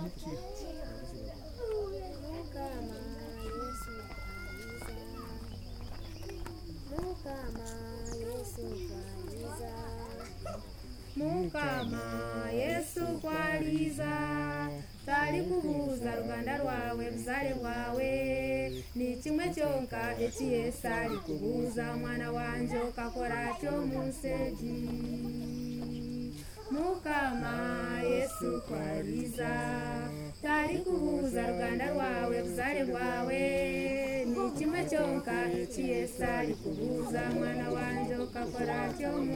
Mukama Yesu kwaliza tali kubuza ruganda rwawe buzale bwawe ni kimwe cyonka Yesu ali kubuza mwana wanje kakora cyo munseji. Mukama Yesu kwaliza tali kubuza ruganda rwawe buzale bwawe ni kimwe cyonka Yesu ali kubuza mwana wanje kakora cyo